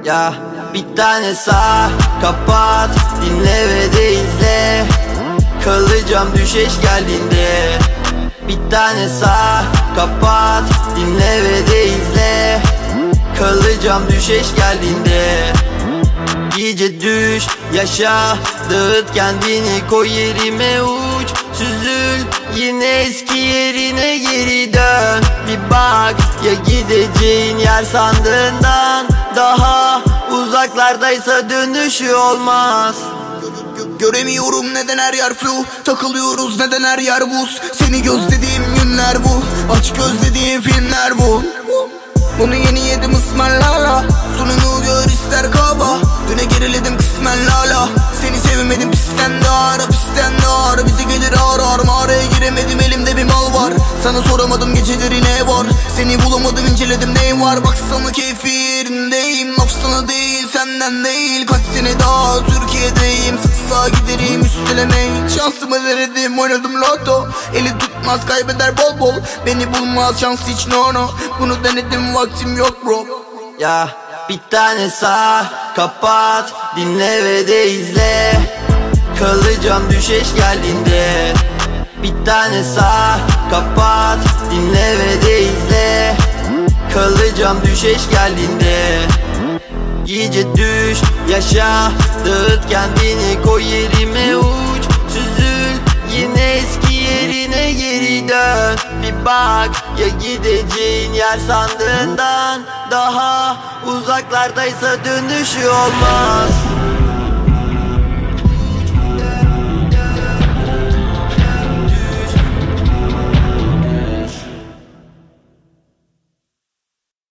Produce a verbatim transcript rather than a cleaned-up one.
Ya bir tane sağ kapat, dinle ve de izle. Kalacağım düşeş geldiğinde. Bir tane sağ kapat, dinle ve de izle. Kalacağım düşeş geldiğinde. İyice düş, yaşa, dağıt kendini, koy yerime uç. Süzül, yine eski yerine geri dön. Bir bak, ya gideceğin yer sandığından daha uzaklardaysa dönüşü olmaz. Göremiyorum neden her yer flu, takılıyoruz neden her yer buz. Seni gözlediğim günler bu, aç gözlediğim filmler bu. Bunu yeni yedim ısmarlala, sonunu gör ister kaba. Düne geriledim kısmen lala, seni sevmedim pisten de ara, pisten de ara. Bizi gelir ağır ağır, mağaraya giremedim, elimde bir mal var. Sana soramadım geceleri ne var, seni bulamadım inceledim ne var. Baksana keyfi yerindeyim, laf sana değil senden değil. Kaç sene daha Türkiye'deyim, sıksa giderim üstelemeyin. Şansımı denedim, oynadım loto, eli tutmaz kaybeder bol bol. Beni bulmaz şans hiç no no, bunu denedim vaktim yok bro. Ya bir tane sağ kapat, dinle ve de izle. Kalacağım düşeş geldiğinde. Bir tane sağ kapat, dinle ve de izle. Kalacağım düşeş geldiğinde. İyice düş, yaşa, dağıt kendini, koy yerime uç. Süzül, yine eski yerine geri dön. Bir bak, ya gideceğin yer sandığından daha uzaklardaysa dönüşü olmaz.